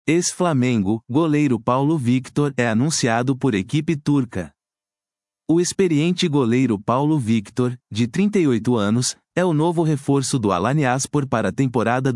Ex-Flamengo, goleiro Paulo Victor é anunciado por equipe turca. O experiente goleiro Paulo Victor, de 38 anos, é o novo reforço do Alanyaspor para a temporada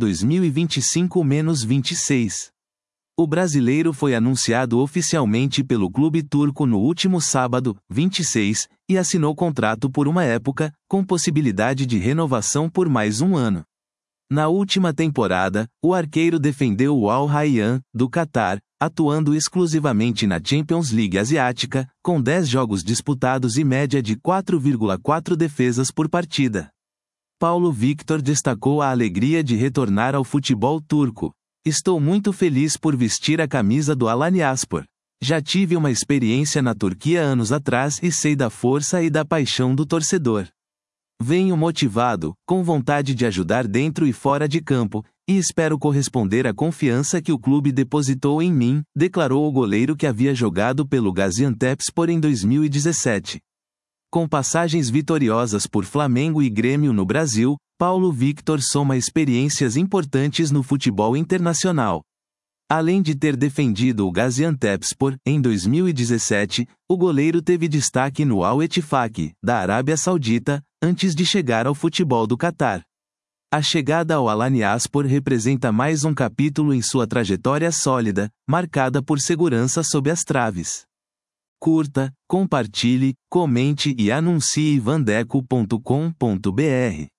2025-26. O brasileiro foi anunciado oficialmente pelo clube turco no último sábado, 26, e assinou contrato por uma época, com possibilidade de renovação por mais um ano. Na última temporada, o arqueiro defendeu o Al Rayyan, do Catar, atuando exclusivamente na Champions League Asiática, com 10 jogos disputados e média de 4,4 defesas por partida. Paulo Victor destacou a alegria de retornar ao futebol turco. Estou muito feliz por vestir a camisa do Alanyaspor. Já tive uma experiência na Turquia anos atrás e sei da força e da paixão do torcedor. Venho motivado, com vontade de ajudar dentro e fora de campo, e espero corresponder à confiança que o clube depositou em mim, declarou o goleiro que havia jogado pelo Gaziantepspor em 2017. Com passagens vitoriosas por Flamengo e Grêmio no Brasil, Paulo Victor soma experiências importantes no futebol internacional. Além de ter defendido o Gaziantepspor, em 2017, o goleiro teve destaque no Al-Ettifaq, da Arábia Saudita, antes de chegar ao futebol do Catar. A chegada ao Alanyaspor representa mais um capítulo em sua trajetória sólida, marcada por segurança sob as traves. Curta, compartilhe, comente e anuncie vandeco.com.br.